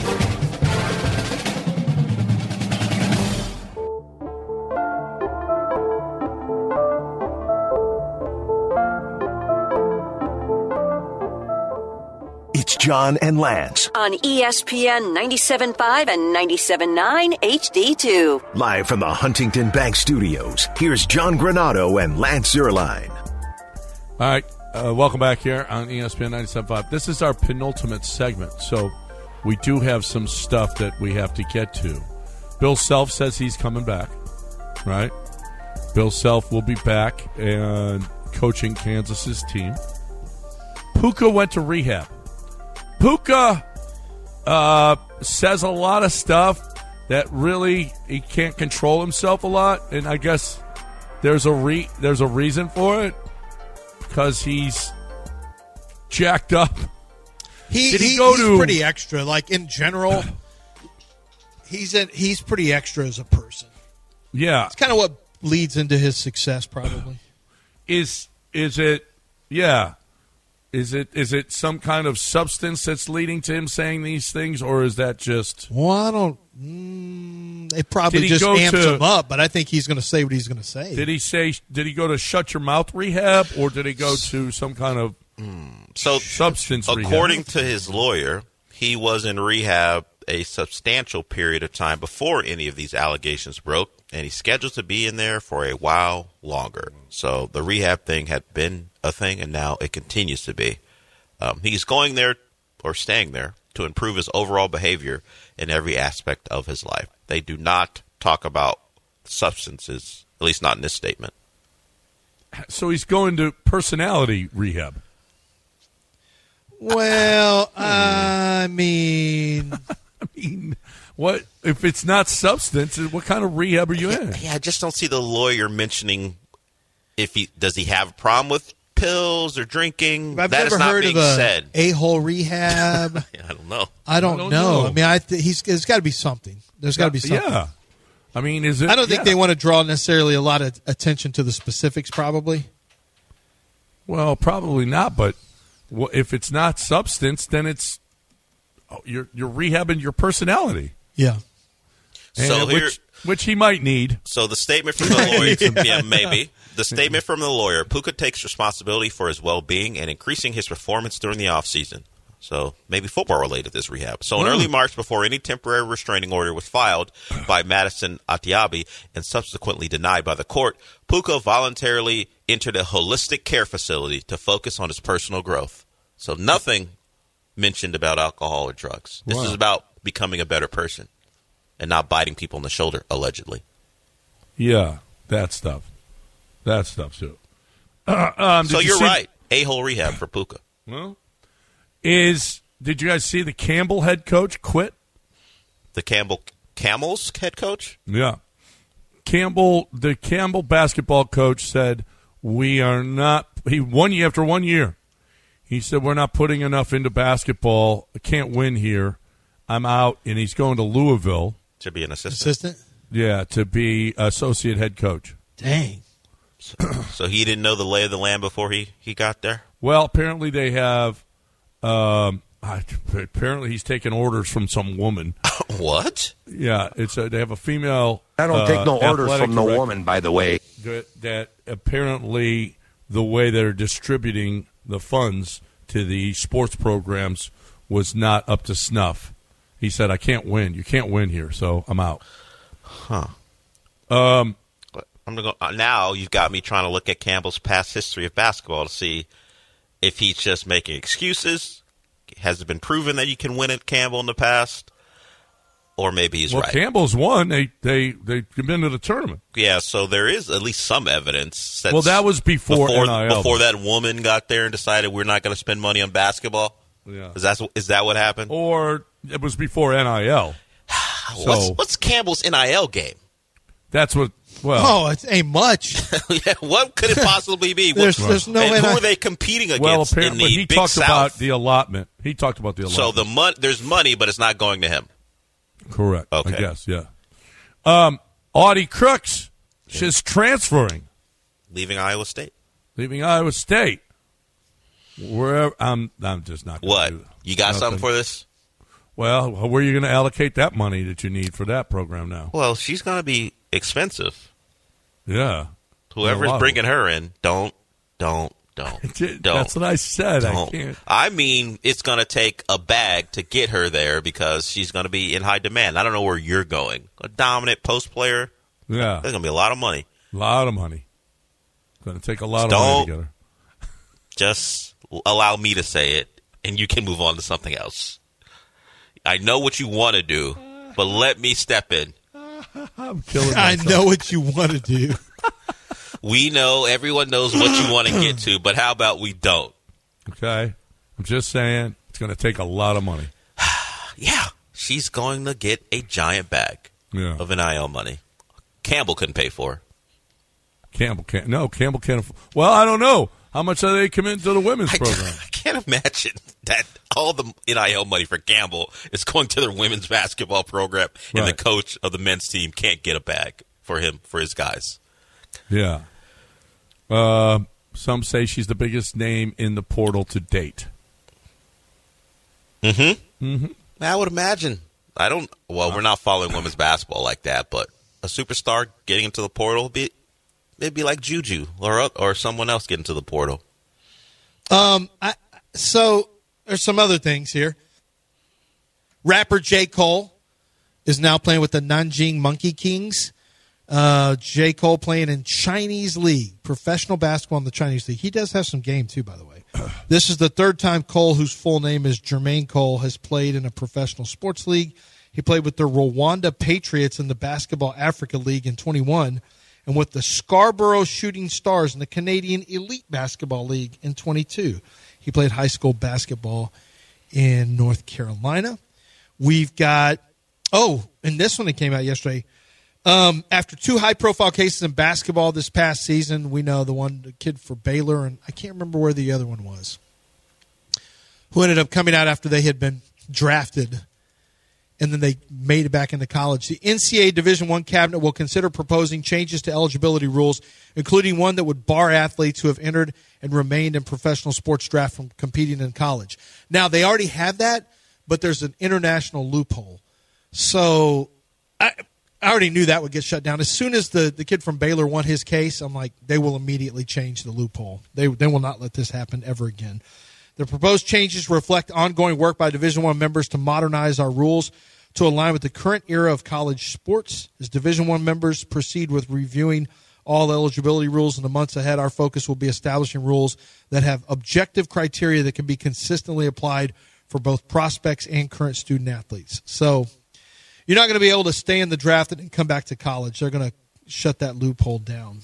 It's John and Lance, On E S P N ninety-seven point five and ninety-seven point nine H D two. live from the Huntington Bank Studios. Here's John Granado and Lance Zierlein. All right, uh, welcome back here on E S P N ninety-seven point five. This is our penultimate segment, so we do have some stuff that we have to get to. Bill Self says he's coming back, right? Bill Self will be back and coaching Kansas's team. Puka went to rehab. Puka uh, says a lot of stuff that really he can't control himself a lot, and I guess there's a re- there's a reason for it because he's jacked up. He, Did he he- go he's to- pretty extra. Like in general, he's in, he's pretty extra as a person. Yeah, It's kind of what leads into his success, probably. is is it? Yeah, is it is it some kind of substance that's leading to him saying these things, or is that just? Well, I don't. Mm, it probably Did he just go amps to- him up, but I think he's going to say what he's going to say. Did he say? Did he go to shut your mouth rehab, or did he go to some kind of So, substance rehab? according to his lawyer, he was in rehab a substantial period of time before any of these allegations broke, and he's scheduled to be in there for a while longer. So the rehab thing had been a thing, and now it continues to be. Um, he's going there or staying there to improve his overall behavior in every aspect of his life. They do not talk about substances, at least not in this statement. So he's going to personality rehab. Well, I mean, I mean, what if it's not substance? What kind of rehab are you in? Yeah, I just don't see the lawyer mentioning if he does he have a problem with pills or drinking. I've That never is not heard being of a said. a-hole rehab. I don't know. I don't, I don't know. know. I mean, I th- he's there's got to be something. There's got to be something. Yeah, I mean, is it? I don't think yeah. they want to draw necessarily a lot of attention to the specifics. Probably. Well, probably not. But wh- if it's not substance, then it's oh, you're you're rehabbing your personality. Yeah. And So which, here- which he might need. So the statement from the lawyer, yeah, maybe. The statement from the lawyer, Puka takes responsibility for his well-being and increasing his performance during the offseason. So maybe football-related, this rehab. So in Hmm. early March, before any temporary restraining order was filed by Madison Atiabi and subsequently denied by the court, Puka voluntarily entered a holistic care facility to focus on his personal growth. So nothing mentioned about alcohol or drugs. This Wow. is about becoming a better person and not biting people in the shoulder, allegedly. Yeah, that stuff. That stuff too. Uh, um, did So you you're see- right. A-hole rehab for Puka. Well, is did you guys see the Campbell head coach quit? The Campbell Camels head coach? Yeah. Campbell, the Campbell basketball coach said, we are not, he one year after one year, he said, we're not putting enough into basketball. I can't win here. I'm out. And he's going to Louisville. To be an assistant. Assistant? Yeah, to be associate head coach. Dang. So, so he didn't know the lay of the land before he, he got there? Well, apparently they have um, – apparently he's taking orders from some woman. What? Yeah, it's a, they have a female I don't uh, take no orders athletic from no director woman, by the way. That, that apparently the way they're distributing the funds to the sports programs was not up to snuff. He said, I can't win. You can't win here, so I'm out. Huh. Um, I'm gonna go, now you've got me trying to look at Campbell's past history of basketball to see if he's just making excuses. Has it been proven that you can win at Campbell in the past? Or maybe he's well, right. Campbell's won. They they they've been to the tournament. Yeah, so there is at least some evidence. That's well, that was before before, N I L. before that woman got there and decided we're not going to spend money on basketball. Yeah, is that is that what happened? Or it was before N I L. So, what's, what's Campbell's N I L game? That's what. Well, oh, it ain't much. Yeah, what could it possibly be? there's, there's no. And N I L. who are they competing against? Well, in apparently the he Big talked South? about the allotment. He talked about the allotment. So the mon- there's money, but it's not going to him. Correct. Okay. I guess, yeah. Um, Audie Crooks, she's transferring. Leaving Iowa State. Leaving Iowa State. Where I'm I'm just not gonna What? do that. You got Nothing. something for this? Well, where are you going to allocate that money that you need for that program now? Well, she's going to be expensive. Yeah. Whoever's Yeah, bringing her in, don't, don't, don't, don't. That's what I said. Don't. I can't. I mean, it's going to take a bag to get her there because she's going to be in high demand. I don't know where you're going. A dominant post player. Yeah. There's going to be a lot of money. A lot of money. Going to take a lot Just of money don't- to get her. Just allow me to say it, and you can move on to something else. I know what you want to do, but let me step in. I'm killing I myself. know what you want to do. We know, everyone knows what you want to get to, but how about we don't? Okay. I'm just saying it's going to take a lot of money. Yeah, she's going to get a giant bag Yeah. of N I L money. Campbell couldn't pay for. Campbell can't. No, Campbell can't. Afford, well, I don't know. How much are they committing to the women's I, program? I can't imagine that all the N I L money for Campbell is going to their women's basketball program, and Right. the coach of the men's team can't get a bag for him, for his guys. Yeah. Uh, some say she's the biggest name in the portal to date. Mm-hmm. Mm-hmm. I would imagine. I don't. Well, we're not following women's basketball like that, but a superstar getting into the portal would be it'd be like Juju or or someone else getting to the portal. Um. I, so there's some other things here. Rapper J. Cole is now playing with the Nanjing Monkey Kings. Uh, J. Cole playing in Chinese League, professional basketball in the Chinese League. He does have some game, too, by the way. This is the third time Cole, whose full name is Jermaine Cole, has played in a professional sports league. He played with the Rwanda Patriots in the Basketball Africa League in twenty-one and with the Scarborough Shooting Stars in the Canadian Elite Basketball League in twenty-two. He played high school basketball in North Carolina. We've got, oh, and this one that came out yesterday. Um, after two high-profile cases in basketball this past season, we know the one the kid for Baylor, and I can't remember where the other one was, who ended up coming out after they had been drafted, and then they made it back into college. The N C double A Division I cabinet will consider proposing changes to eligibility rules, including one that would bar athletes who have entered and remained in professional sports draft from competing in college. Now, they already have that, but there's an international loophole. So I, I already knew that would get shut down. As soon as the, the kid from Baylor won his case, I'm like, they will immediately change the loophole. They, they will not let this happen ever again. The proposed changes reflect ongoing work by Division I members to modernize our rules to align with the current era of college sports. As Division I members proceed with reviewing all eligibility rules in the months ahead, our focus will be establishing rules that have objective criteria that can be consistently applied for both prospects and current student athletes. So you're not going to be able to stay in the draft and come back to college. They're going to shut that loophole down.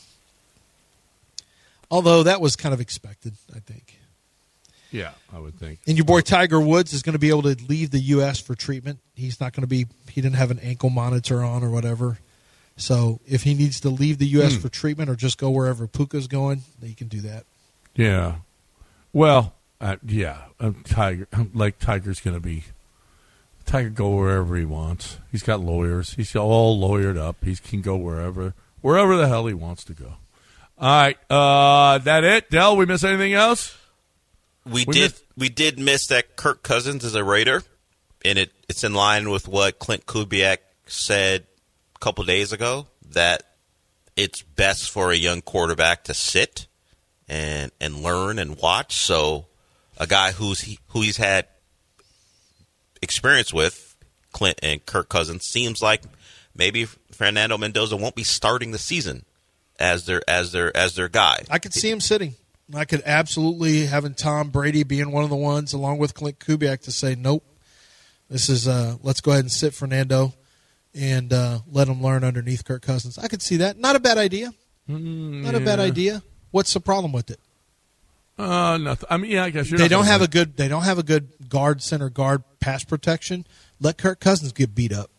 Although that was kind of expected, I think. Yeah, I would think. And your boy Tiger Woods is going to be able to leave the U S for treatment. He's not going to be, he didn't have an ankle monitor on or whatever. So if he needs to leave the U S Hmm. for treatment or just go wherever Puka's going, he can do that. Yeah. Well, uh, yeah. Um, Tiger, like Tiger's going to be Ty can go wherever he wants. He's got lawyers. He's all lawyered up. He can go wherever, wherever the hell he wants to go. All right, uh, that it? Del, we miss anything else? We, We did. missed- We did miss that Kirk Cousins is a Raider, and it, it's in line with what Clint Kubiak said a couple days ago, that it's best for a young quarterback to sit and and learn and watch. So a guy who's he, who he's had experience with, Clint and Kirk Cousins, seems like maybe Fernando Mendoza won't be starting the season as their as their as their guy. I could see him sitting. I could absolutely having Tom Brady being one of the ones, along with Clint Kubiak, to say, nope, this is uh, let's go ahead and sit Fernando and uh, let him learn underneath Kirk Cousins. I could see that. Not a bad idea. Mm, Not a bad yeah. idea. What's the problem with it? Uh, nothing. I mean, yeah, I guess you're They not don't gonna have win. a good. They don't have a good guard, center guard, pass protection. Let Kirk Cousins get beat up.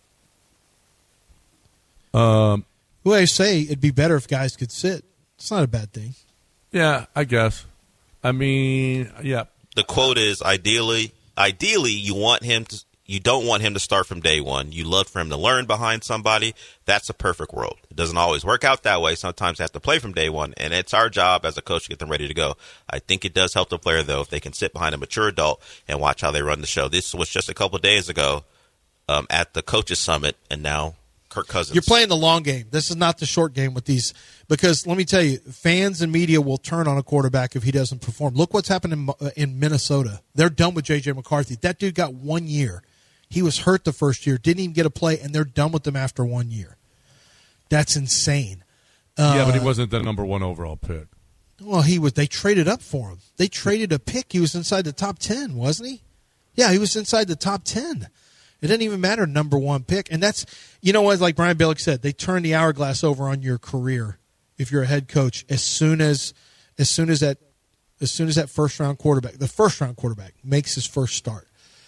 Um, Well, I say it'd be better if guys could sit. It's not a bad thing. yeah, I guess. I mean, yeah. The quote is, ideally, ideally you want him to, you don't want him to start from day one. You love for him to learn behind somebody. That's a perfect world. It doesn't always work out that way. Sometimes they have to play from day one, and it's our job as a coach to get them ready to go. I think it does help the player, though, if they can sit behind a mature adult and watch how they run the show. This was just a couple of days ago um, at the Coaches Summit, and now Kirk Cousins. You're playing the long game. This is not the short game with these. Because let me tell you, fans and media will turn on a quarterback if he doesn't perform. Look what's happened in, uh, in Minnesota. They're done with J J McCarthy. That dude got one year. He was hurt the first year, didn't even get a play, and they're done with him after one year. That's insane. Uh, yeah, but he wasn't the number one overall pick. Well, he was. They traded up for him. They traded a pick. He was inside the top ten, wasn't he? Yeah, he was inside the top ten. It didn't even matter number one pick. And that's, you know what, like Brian Billick said, they turn the hourglass over on your career if you're a head coach as soon as as soon as that as soon as that first round quarterback, the first round quarterback makes his first start.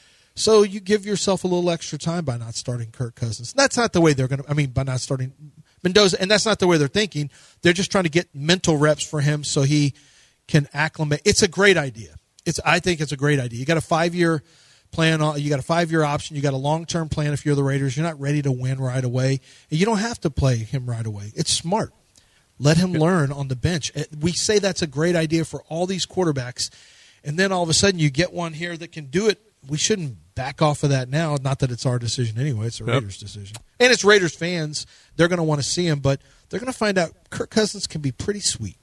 So you give yourself a little extra time by not starting Kirk Cousins. That's not the way they're going to, I mean, by not starting Mendoza, and that's not the way they're thinking. They're just trying to get mental reps for him so he can acclimate. It's a great idea. It's I think it's a great idea. You got a five-year plan, on, you got a five-year option, you got a long-term plan if you're the Raiders. You're not ready to win right away. And you don't have to play him right away. It's smart. Let him learn on the bench. We say that's a great idea for all these quarterbacks, and then all of a sudden you get one here that can do it. We shouldn't back off of that now. Not that it's our decision anyway. It's the Yep. Raiders' decision. And it's Raiders fans. They're going to want to see him, but they're going to find out Kirk Cousins can be pretty sweet.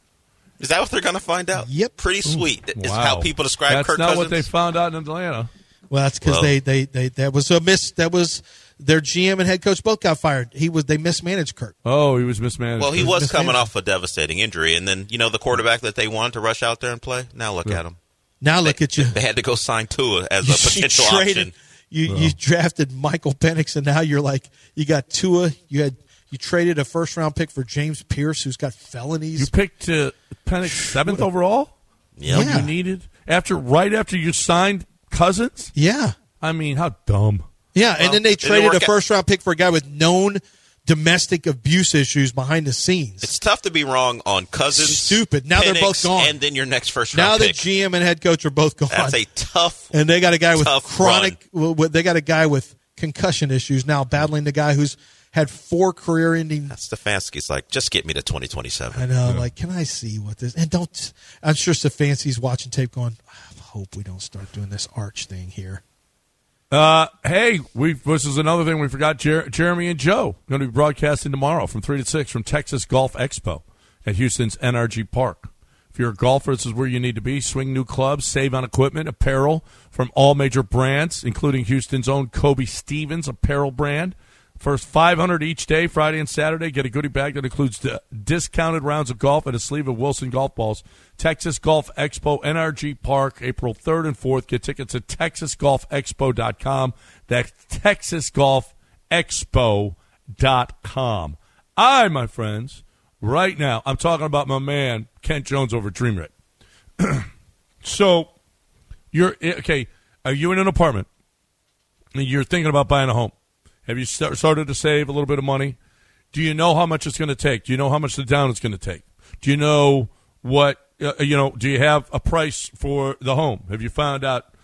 Is that what they're going to find out? Yep. Pretty sweet. Is Wow. how people describe That's Kirk not Cousins. what they found out in Atlanta. Well, that's because Well- they, they, they that was a miss. That was their G M and head coach both got fired. He was they mismanaged Kirk. Oh, he was mismanaged. Well, he was mismanaged. coming off a devastating injury, and then, you know, the quarterback that they wanted to rush out there and play, now look at him. Now look at you. They had to go sign Tua as a You potential traded- option. You you drafted Michael Penix, and now you're like you got Tua. You had you traded a first round pick for James Pierce, who's got felonies. You picked uh, Penix seventh overall? Yep. When you needed? after Right after you signed Cousins? Yeah. I mean, how dumb. Yeah, Well, and then they it didn't traded a work out. first round pick for a guy with known domestic abuse issues behind the scenes. It's tough to be wrong on Cousins. Stupid. Now they're Penix, both gone. And then your next first Now round the pick. G M and head coach are both gone. That's a tough. and they got a guy with tough chronic. Well, they got a guy with concussion issues now, battling the guy who's had four career-ending. Stefanski's like, just get me to twenty twenty-seven. I know. Like, can I see what this? And don't. I'm sure Stefanski's watching tape, going, I hope we don't start doing this arch thing here. Uh, hey, we this is another thing we forgot. Jer- Jeremy and Joe going to be broadcasting tomorrow from three to six from Texas Golf Expo at Houston's N R G Park. If you're a golfer, this is where you need to be. Swing new clubs, save on equipment, apparel from all major brands, including Houston's own Kobe Stevens apparel brand. First five hundred each day, Friday and Saturday. Get a goodie bag that includes the discounted rounds of golf and a sleeve of Wilson golf balls. Texas Golf Expo, N R G Park, April third and fourth. Get tickets at texas golf expo dot com. That's texas golf expo dot com. I, my friends, right now, I'm talking about my man, Kent Jones over at Dream Rig. So, you're, okay, are you in an apartment and you're thinking about buying a home? Have you start, started to save a little bit of money? Do you know how much it's going to take? Do you know how much the down is going to take? Do you know what, uh, you know, do you have a price for the home? Have you found out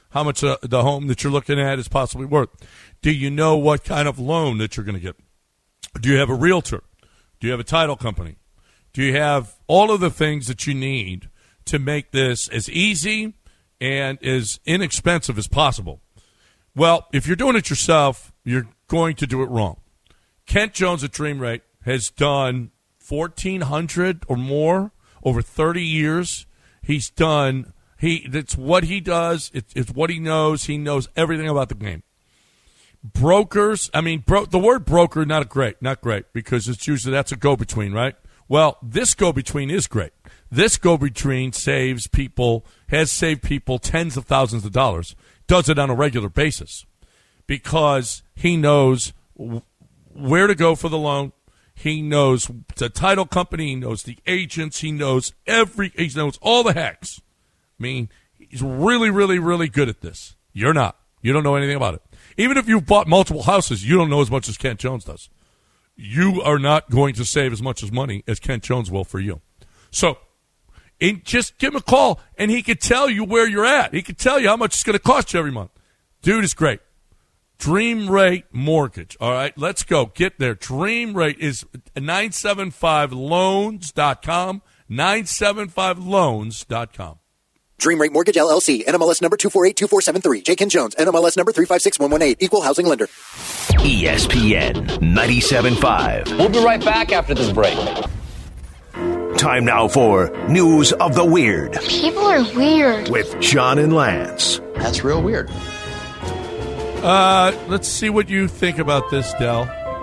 how much uh, the home that you're looking at is possibly worth? Do you know what kind of loan that you're going to get? Do you have a realtor? Do you have a title company? Do you have all of the things that you need to make this as easy and as inexpensive as possible? Well, if you're doing it yourself, you're going to do it wrong. Kent Jones at Dream Rate has done fourteen hundred or more over thirty years. He's done he that's what he does. It's, it's what he knows. He knows everything about the game. Brokers, I mean, bro, the word broker not great, not great because it's usually that's a go-between, right? Well, this go-between is great. This go-between saves people, has saved people tens of thousands of dollars. Does it on a regular basis because he knows where to go for the loan. He knows the title company. He knows the agents. He knows every. He knows all the hacks. I mean, he's really, really, really good at this. You're not. You don't know anything about it. Even if you've bought multiple houses, you don't know as much as Kent Jones does. You are not going to save as much as money as Kent Jones will for you. So, and just give him a call, and he could tell you where you're at. He could tell you how much it's going to cost you every month. Dude is great. Dream Rate Mortgage. All right, let's go. Get there. Dream Rate is nine seven five loans dot com, nine seven five loans dot com. Dream Rate Mortgage, L L C, N M L S number two four eight two four seven three. J. Ken Jones, N M L S number three five six one one eight. Equal housing lender. E S P N ninety-seven point five. We'll be right back after this break. Time now for News of the Weird. People are weird. With John and Lance. That's real weird. Uh, let's see what you think about this, Del.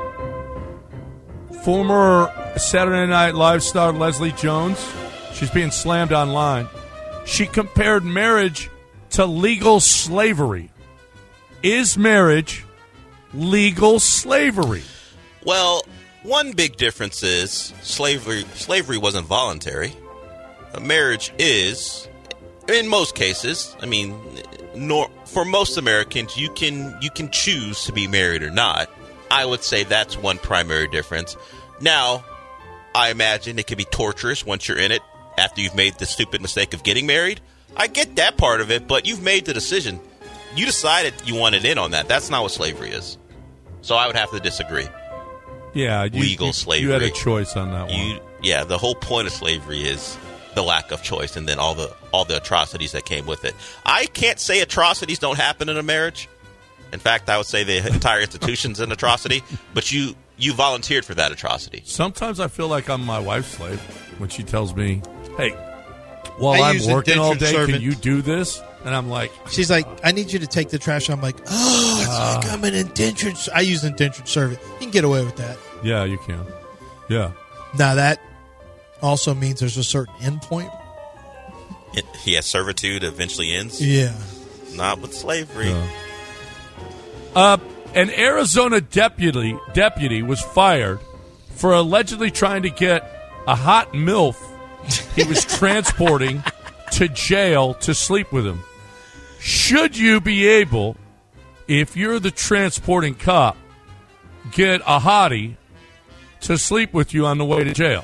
Former Saturday Night Live star Leslie Jones, she's being slammed online. She compared marriage to legal slavery. Is marriage legal slavery? Well, one big difference is slavery slavery wasn't voluntary. A marriage is, in most cases, I mean, nor, for most Americans, you can you can choose to be married or not. I would say that's one primary difference. Now, I imagine it can be torturous once you're in it after you've made the stupid mistake of getting married. I get that part of it, but you've made the decision. You decided you wanted in on that. That's not what slavery is. So I would have to disagree. Yeah, you, legal you, slavery. You had a choice on that you, one. Yeah, the whole point of slavery is the lack of choice, and then all the all the atrocities that came with it. I can't say atrocities don't happen in a marriage. In fact, I would say the entire institution's an atrocity. But you you volunteered for that atrocity. Sometimes I feel like I'm my wife's slave when she tells me, "Hey, while I I'm use working all indentured day, servant. can you do this?" And I'm like, she's like, I need you to take the trash. I'm like, oh, it's Uh. like I'm an indentured. I use indentured servant. You can get away with that. "Yeah, you can." Yeah. Now that also means there's a certain end point. It, yeah, servitude eventually ends. Yeah. Not with slavery. Yeah. Uh, an Arizona deputy deputy was fired for allegedly trying to get a hot MILF he was transporting to jail to sleep with him. Should you be able, if you're the transporting cop, get a hottie to sleep with you on the way to jail?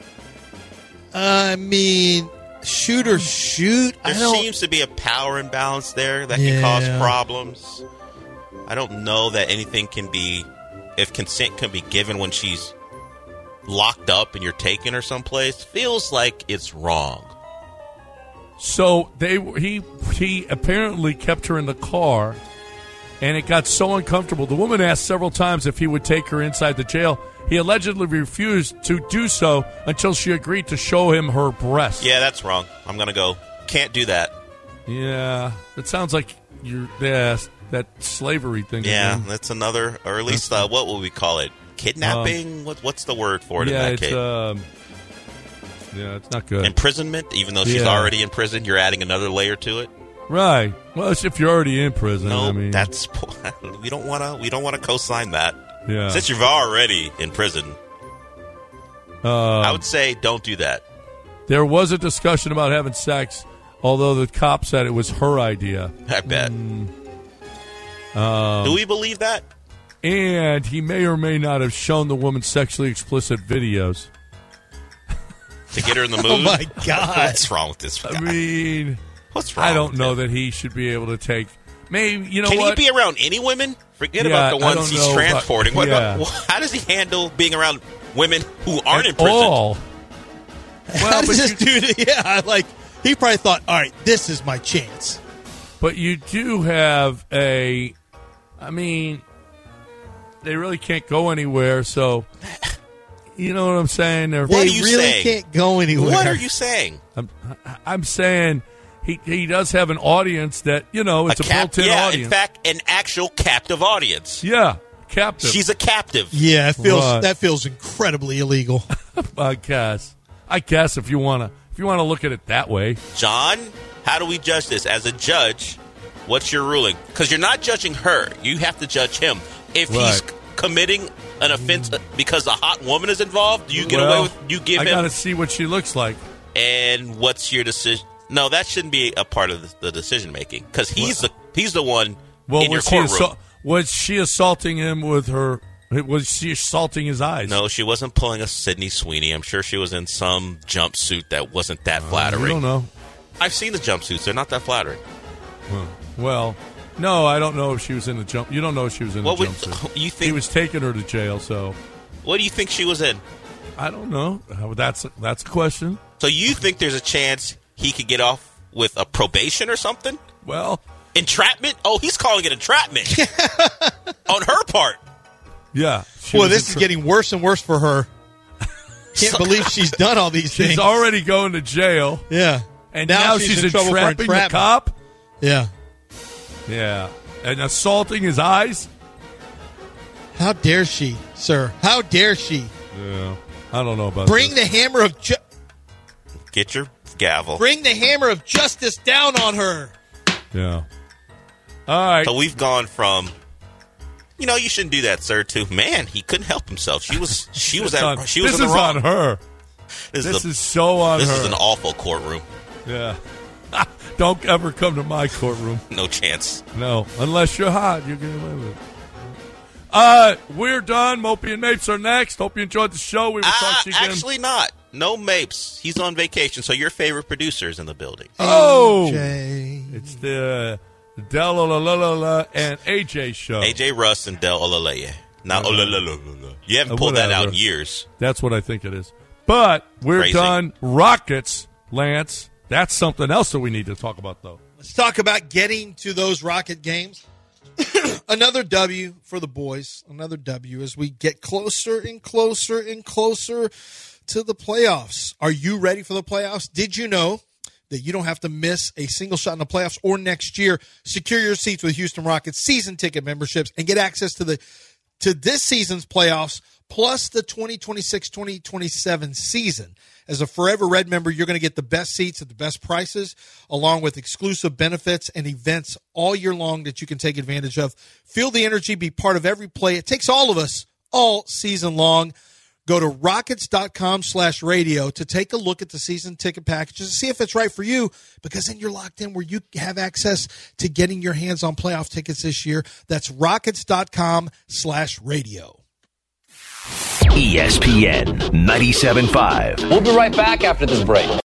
I mean, shoot or shoot. There I don't. seems to be a power imbalance there that Yeah. can cause problems. I don't know that anything can be, if consent can be given when she's locked up and you're taken or someplace. Feels like it's wrong. So they he he apparently kept her in the car, and it got so uncomfortable. The woman asked several times if he would take her inside the jail. He allegedly refused to do so until she agreed to show him her breasts. Yeah, that's wrong. I'm going to go. Can't do that. Yeah, it sounds like you're yeah, that slavery thing. Yeah, again. that's another, or at least, uh, what would we call it? Kidnapping? Um, what, what's the word for it yeah, in that it's, case? Um, yeah, it's not good. Imprisonment? Even though she's Yeah. already in prison, you're adding another layer to it? Right. Well, it's if you're already in prison. No, I mean, that's we don't want to. We don't want to co-sign that. Yeah. Since you're already in prison, um, I would say don't do that. There was a discussion about having sex, although the cop said it was her idea. I bet. Mm, um, do we believe that? And he may or may not have shown the woman sexually explicit videos To get her in the mood? Oh, my God. What's wrong with this guy? I mean, What's wrong I don't with know him? that he should be able to take. Maybe you know Can what? he be around any women? Forget Yeah, about the I ones don't he's know, transporting. but- What yeah. about, how does he handle being around women who aren't At in prison? all. How Well, does but this you, dude? Yeah, like he probably thought, all right, this is my chance. but you do have a. I mean, they really can't go anywhere. So, you know what I'm saying? They're, What they are you really saying? can't go anywhere. What are you saying? I'm, I'm saying he he does have an audience that you know it's a, cap- built-in yeah, audience. in fact, an actual captive audience. yeah, captive. She's a captive. Yeah, it feels Right. that feels incredibly illegal. I guess. I guess if you wanna if you wanna look at it that way. John, how do we judge this? As a judge, what's your ruling? Because you're not judging her. You have to judge him. If he's Right. c- committing an offense because a hot woman is involved, you get Well, away with you give I him. gotta see what she looks like. And what's your decision? No, that shouldn't be a part of the, the decision making because he's the he's the one Well, in your was she courtroom. assault, was she assaulting him with her? Was she assaulting his eyes? No, she wasn't pulling a Sydney Sweeney. I'm sure she was in some jumpsuit that wasn't that flattering. I don't know. I've seen the jumpsuits; they're not that flattering. Huh. Well, no, I don't know if she was in the jump. You don't know if she was in What the would- jumpsuit. you think- he was taking her to jail? So What do you think she was in? I don't know. Uh, That's that's a question. So you think there's a chance he could get off with a probation or something? Well, entrapment? Oh, he's calling it entrapment on her part. Yeah. Boy, this is getting worse and worse for her. Can't believe she's done all these She's things. already going to jail. Yeah. And now, she's, in trouble for entrapping the entrapment. cop? Yeah. Yeah. And assaulting his eyes? How dare she, sir? How dare she? Yeah. I don't know about Bring this. the hammer of ju- Get your gavel. bring the hammer of justice down on her. Yeah. All right. So we've gone from, you know, you shouldn't do that, sir, to, man, he couldn't help himself. She was she was It's at, on- she was this in the is wrong. on her. This, This a- is so on This her. is an awful courtroom. Yeah. Don't ever come to my courtroom. No chance. No, unless you're hot, you can live with it. Uh, we're done. Mopey and Mapes are next. Hope you enjoyed the show. We will Uh, talk to you again. actually not. No Mapes. He's on vacation, so your favorite producer is in the building. Oh, A J. it's the Del Olalala and A J show. A J Russ and Del Olaleye. Now, Uh, Olalala. You haven't uh, pulled that out whatever. in years. That's what I think it is. But we're Crazy. done. Rockets, Lance. That's something else that we need to talk about, though. Let's talk about getting to those Rocket games. Another W for the boys. Another W as we get closer and closer and closer to the playoffs. Are you ready for the playoffs? Did you know that you don't have to miss a single shot in the playoffs or next year? Secure your seats with Houston Rockets season ticket memberships and get access to the to this season's playoffs plus the twenty twenty-six twenty twenty-seven season. As a Forever Red member, you're going to get the best seats at the best prices, along with exclusive benefits and events all year long that you can take advantage of. Feel the energy, be part of every play. It takes all of us all season long. Go to rockets.com slash radio to take a look at the season ticket packages and see if it's right for you, because then you're locked in where you have access to getting your hands on playoff tickets this year. That's rockets.com slash radio. E S P N ninety-seven point five. We'll be right back after this break.